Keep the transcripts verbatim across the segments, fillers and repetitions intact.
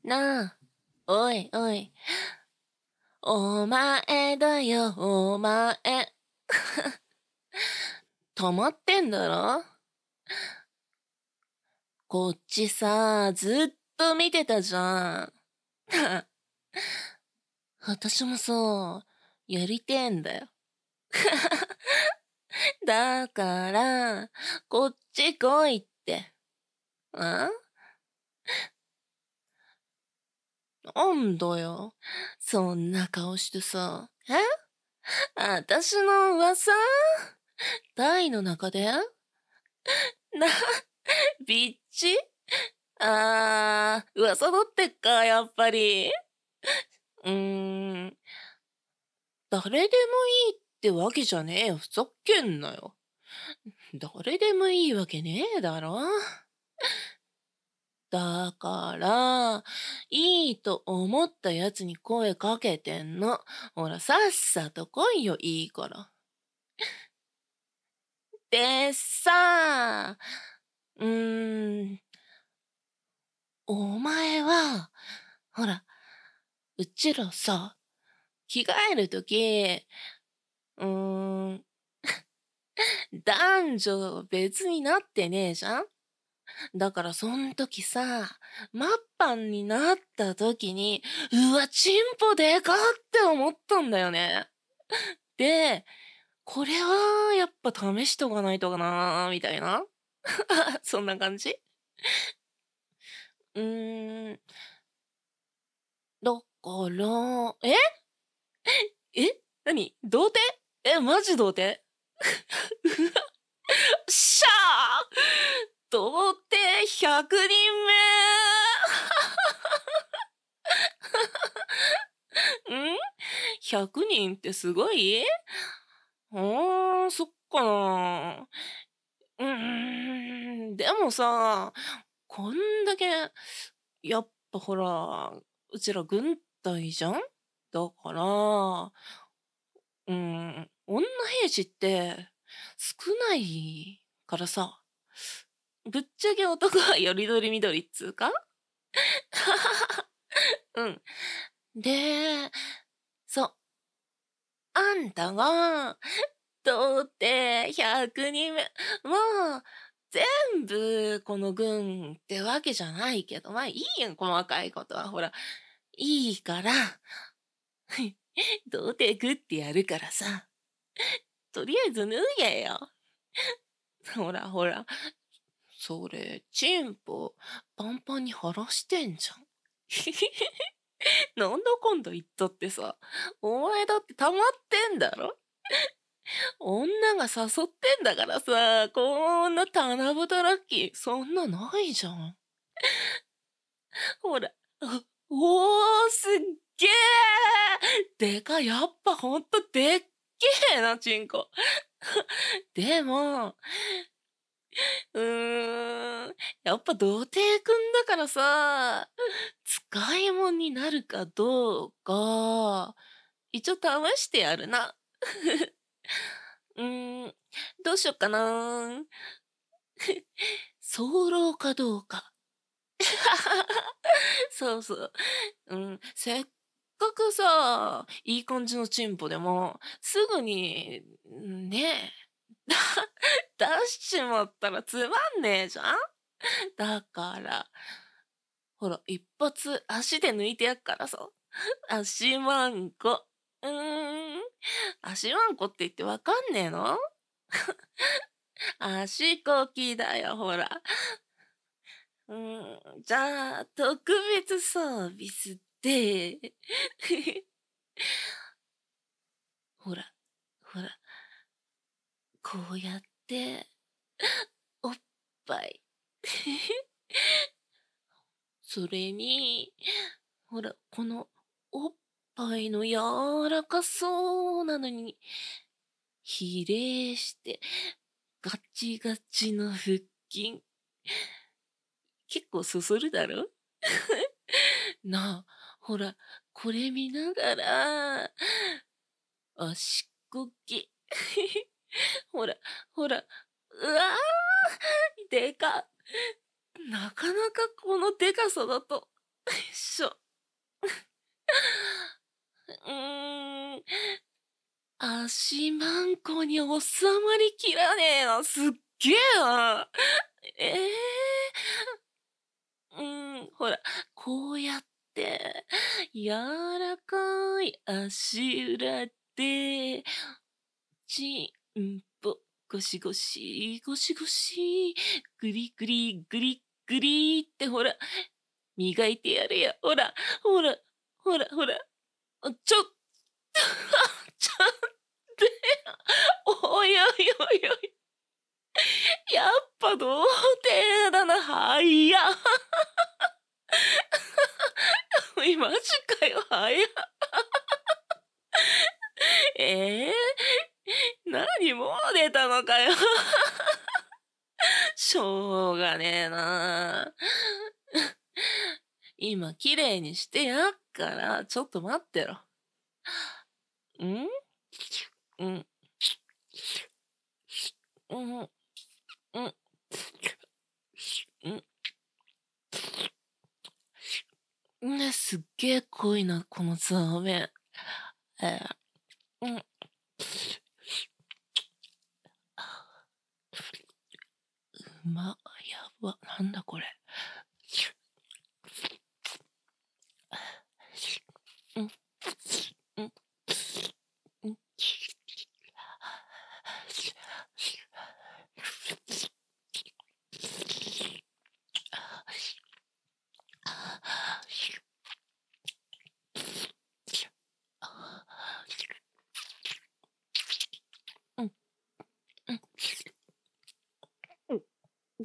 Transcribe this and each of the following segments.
なあ、おいおい、お前だよ、お前。止まってんだろ？こっちさ、ずっと見てたじゃん。私もさ、やりてえんだよ。だから、こっち来いって。あ？なんだよ。そんな顔してさ。え？私の噂？台の中で？な、ビッチ？あー、噂だってっか、やっぱり。うーん、誰でもいいってわけじゃねえよ。ふざけんなよ。誰でもいいわけねえだろ。だから、いいと思ったやつに声かけてんの。ほら、さっさと来いよ、いいから。でさ、うーん、お前は、ほら、うちらさ、着替えるとき、うーん、男女別になってねえじゃん？だからそん時さ、マッパンになった時に、うわ、チンポでかって思ったんだよね。で、これはやっぱ試しとかないとかなみたいな。そんな感じ？うーん、だから、え？え？何？童貞？え、マジ童貞？しゃー！童貞ひゃくにんめん？ ひゃく 人ってすごい？あー、そっかな。うーん、でもさ、こんだけ、やっぱほら、うちら軍隊じゃん？だから、うん、女兵士って少ないからさ、ぶっちゃけ男はよりどりみどりっつうか？うん。で、そう、あんたが、童貞ひゃくにんめ、まあ、全部この軍ってわけじゃないけど、まあいいよ、細かいことは。ほら、いいから、童貞食ってやるからさ、とりあえず脱げよ。ほらほら、それ、チンポ、パンパンに晴らしてんじゃん。なんだかんだ言ったってさ、お前だって溜まってんだろ？女が誘ってんだからさ、こんな棚ぼたラッキー、そんなないじゃん。ほら、あおー、すっげー！でかい、やっぱほんとでっけえな、チンコ。でも、うーん、やっぱ童貞くんだからさ、使い物になるかどうか、一応試してやるな。うーん、どうしよっかな。早漏かどうか。そうそう。うん、せっかくさ、いい感じのチンポでも、すぐに、ねえ、出しちまったらつまんねえじゃん？だから、ほら、一発足で抜いてやっからさ。足まんこ。うーん。足まんこって言ってわかんねえの？足こきだよ、ほら。うーん、じゃあ、特別サービスで、ほら、ほら、こうやって、おっぱい。それに、ほら、このおっぱいの柔らかそうなのに、比例して、ガチガチの腹筋。結構そそるだろ？なあ、ほら、これ見ながら、足こき。ほら、ほら、うわー、でか。なかなかこのでかさだと、 しょ。うーん。足マンコに収まりきらねえな。すっげえな。ええうーん、ほら、こうやって、柔らかい足裏で、ちんぽ、ゴシゴシ、ゴシゴシ、グリグリ、グリグリってほら、磨いてやれや。ほら、ほら、ほら、ほら。あ、ちょ、ちょっておいおいおいおい。やっぱ童貞だな、はいや。おい、マジかよ、はや。ええ何もう出たのかよ。しょうがねえな。今、綺麗にしてやっから、ちょっと待ってろ。んうん、うん、うん、うん、ね、すっげえ濃いな、このツアー麺。えー、うん。うま、やば、なんだこれ。うん、うん、うん。うん、うん、うん。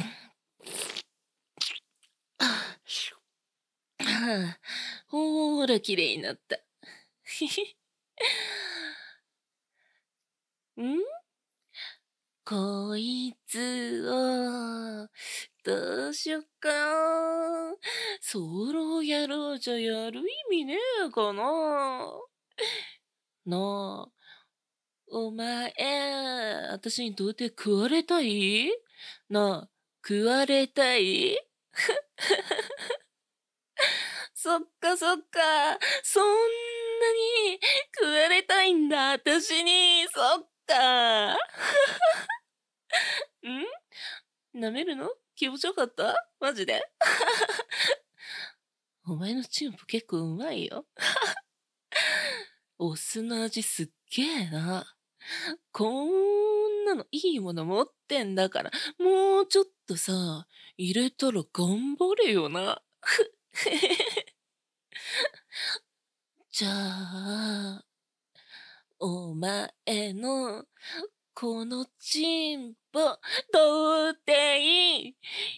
ほーら、綺麗になった。んこいつを、どうしよっかな。ソロやろうじゃやる意味ねえかな。なあ、お前、私にどうやって食われたいなあ、食われたいそっかそっか。そんなに食われたいんだ、私に。そっか。ん舐めるの気持ちよかったマジでお前のチンポ結構うまいよ。お酢の味すっげえな。こんなのいいもの持ってんだから、もうちょっとさ、入れたら頑張れよな。じゃあ、お前のこのチンポ、どうっていい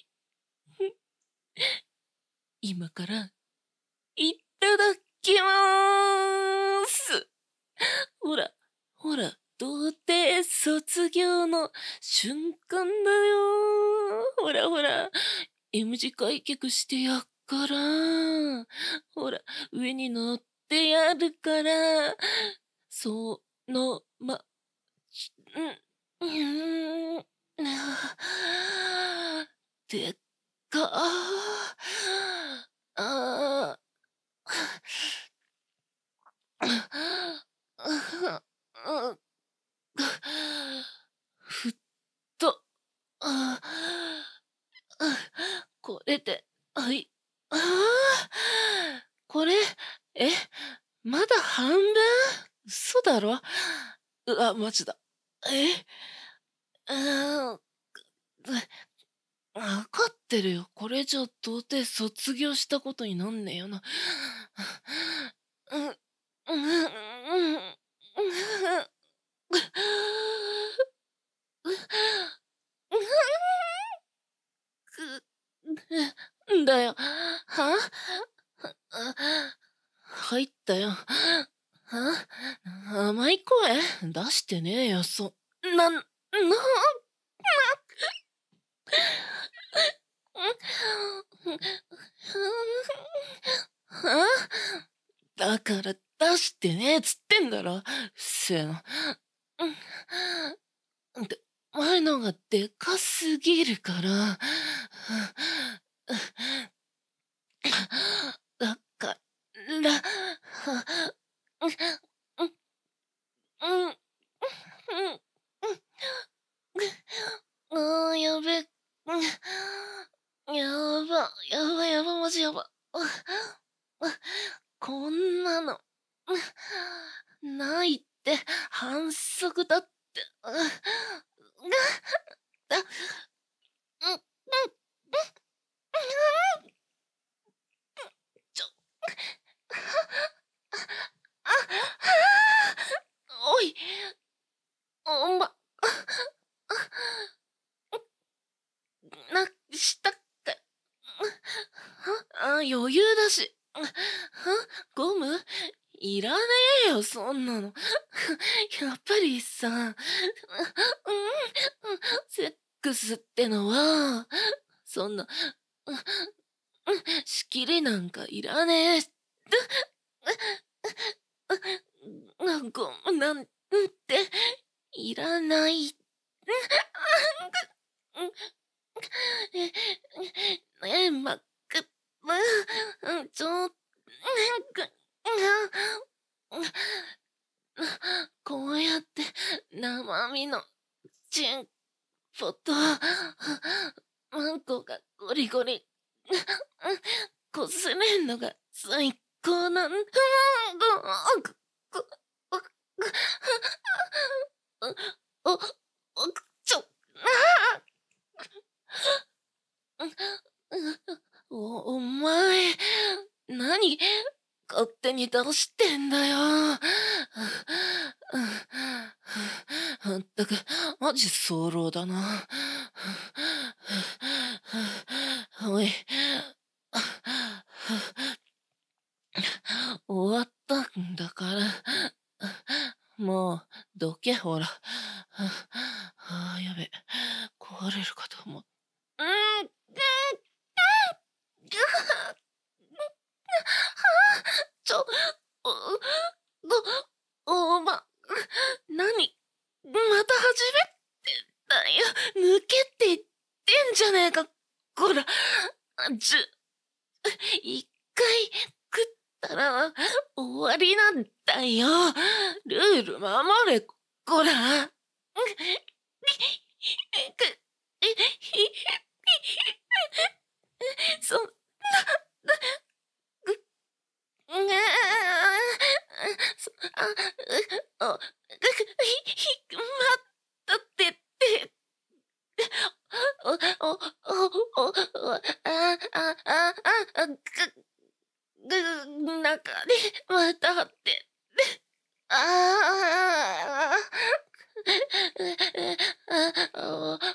今からいただきまーす。ほら、ほら、童貞卒業の瞬間だよ。ほらほら、M 字開脚してやっから。ほら、上に乗ってやるから。そのま、うん、うん、でっかああ、ふっと、あこれで、あい、ああ、これ、え、まだ半分嘘だろうわ、マジだ。え、うーん、わかってるよ。これじゃ到底卒業したことになんねえよな。うん、うん、うん、うん、く、んだよ。は入ったよ。は甘い声出してねえよ、そ、な、な、はだから出してねえっつってんだろ。うっせえな。で、前のがでかすぎるから。 マジやば。こんなの、ないって反則だって。うだ、うん、うん、ちょ、あ、おい、おま、な、したっか。あ、余裕だし。ゴムいらねえよ、そんなの。やっぱりさ、うん、セックスってのは、そんな、仕切りなんかいらねえ。ゴムなんて、いらない。ねえ、ま、く、ちょっと、こうやって生身のチンポとマンコがゴリゴリこすれんのが最高なんだ。お、お、ちょ、お、お前、何、勝手に出してんだよ。あんたく、マジ早漏だな。おい、終わったんだから、もう、どけ、ほら。ああ、やべ、壊れるかと思う。うん、うん、ちょ、お、おま、なに、また始めてだよ。抜けって言ってんじゃねえか、こら。ちゅ、一回食ったら終わりなんだよ。ルール守れ、こら。そんな、う、う、そ、あ、う、お、ひ、ひ、まったってって、お、お、お、お、お、あ、あ、あ、あ、ぐ、ぐ、中にまたって、ああ、お、お、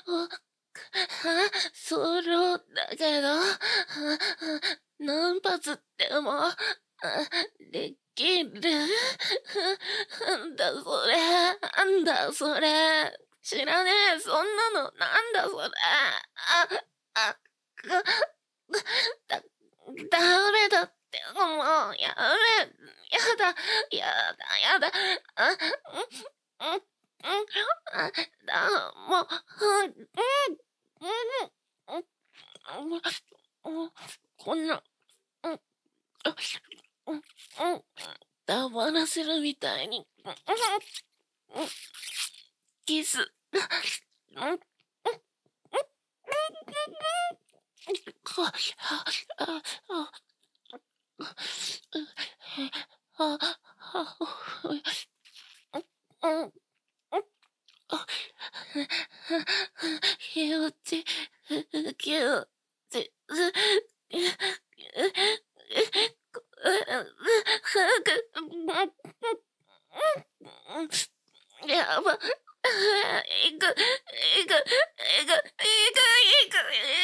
ソロだけど、何発でもできる。なんだそれ、なんだそれ。知らねえ、そんなの、なんだそれ。あ、あ、が、だ、ダメだって、もう、やめ、やだ、やだ、やだ、あ、うん、うん、うん、あ、だ、もう、うん、うん、うん、うん、うん、こんな、うん、うん、うん、黙らせるみたいに、うん、うん、キス、うん、うん、あ、あ、あ、あ、あ、うん、気持ち、気持ち、やば、いく、いく、いく、いく、いく、いく、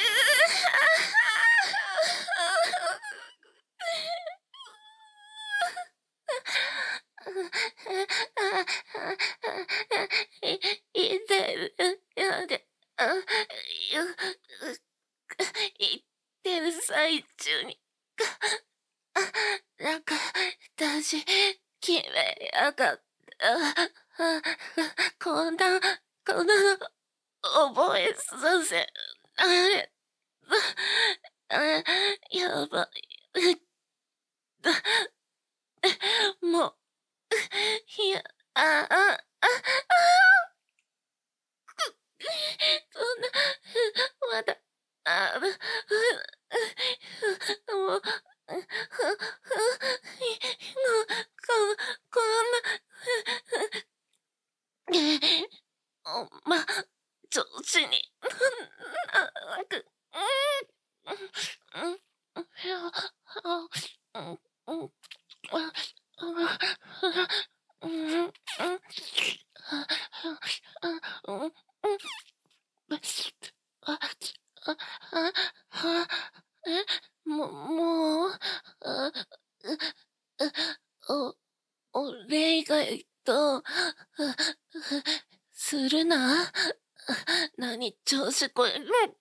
いてる、やで、あ、言ってる最中に、なんか、私、決めやがった。こんな、こんなの、覚えさせ、あれ、あ、やばい。もう、いや、あ、あ、あ、そんな、まだ、あ、ももう、あ、う、お、俺以外と、するな。何調子こい。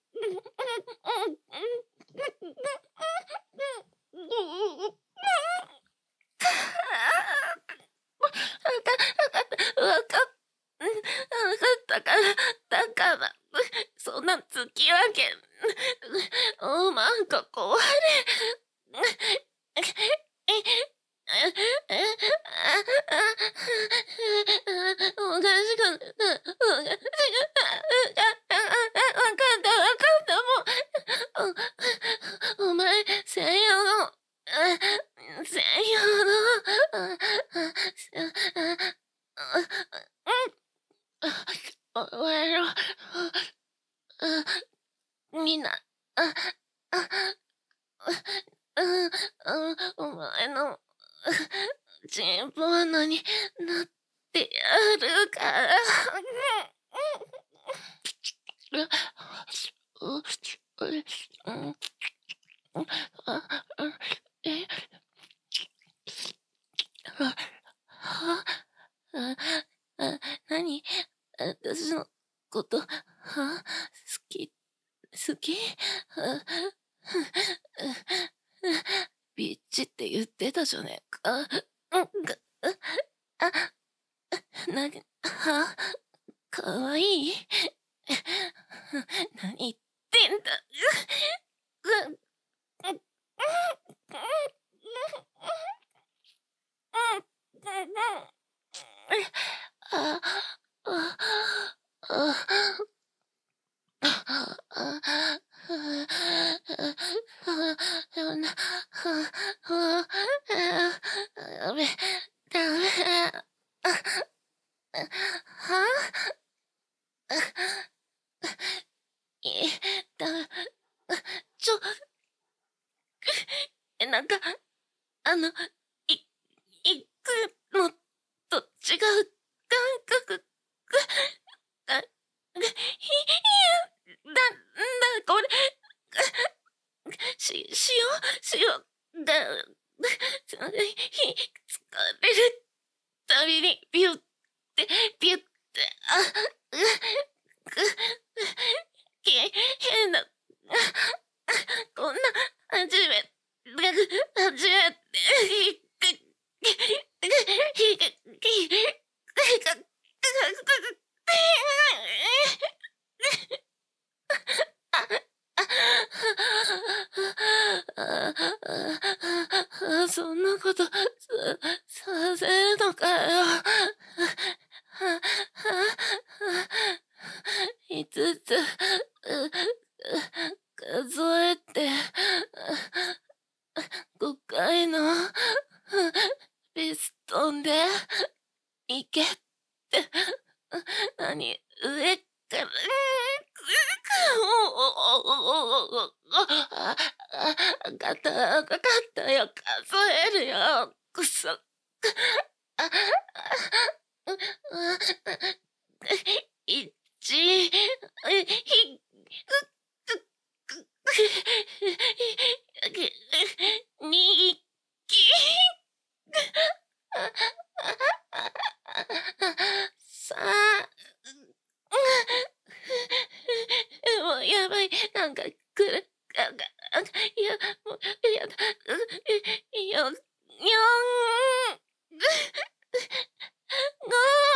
わかっ、わかったから、だから、そんな突き上げ、おまんこ壊れ。おかしく、おかしく、わかったわかった、もう、お、お前、専用の、専用の、お前の、みんな、あ、あ、うん、お前の、チンポ穴になってやるから。え、は、は、あ、あ、なに、私のこと、は、好き、好き、ビッチって言ってたじゃねえか。うんが、あ、なに、は、かわいい。何言ってんだ。あ、あ、あ、ダメ、ダメ。はえ、だ、ちょ、え、なんか、あの、い、行くのと違う感覚が、が、ひ、ひ、だ、だ、これ、し、しよう、しよう、だ、ひ、疲れるたびに、ビュって、ビュって、あ、う、く、け、変な、こんな、初めて、初めて、そんなことさ、させるのかよ。いつつ数えてごかいのピストンでいけって何上からわかったわかったよ数えるよくそ一ひにきさあもうやばいなんかくるあがいやもうやだよよんご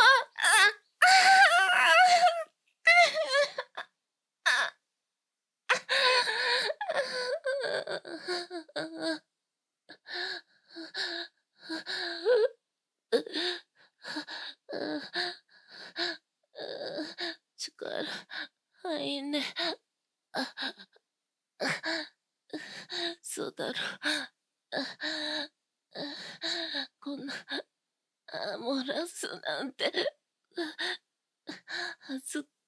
力入んねそうだろこんな漏らすなんて恥ずか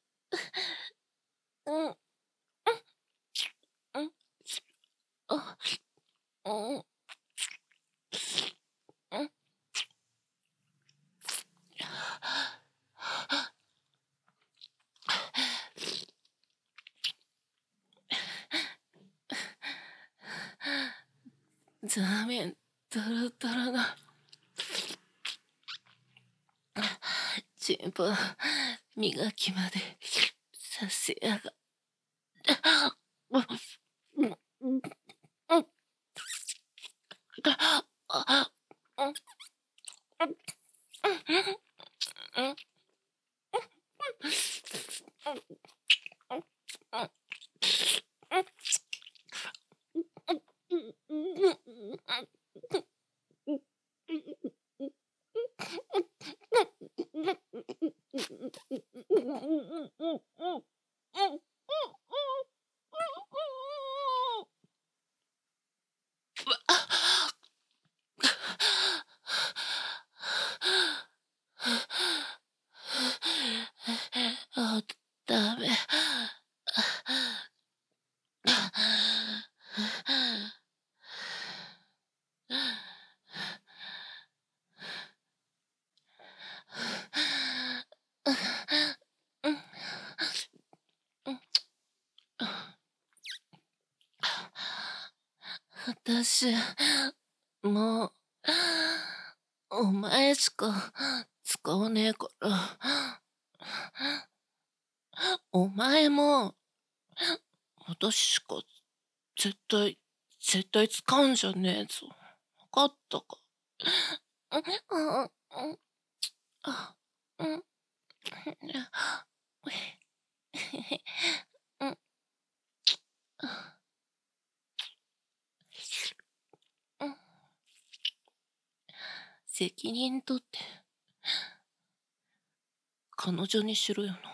うんうんあうんうん座面ドロドロのチンポ磨きまでさせやがうんうんうんうんあうんうんうんあ、ダメ。私、もう、お前しか使わねえから、お前も、私しか絶対、絶対使うんじゃねえぞ。わかったか。うん、うん、うん、あ、うん、うん、うん、責任取って、彼女にしろよな。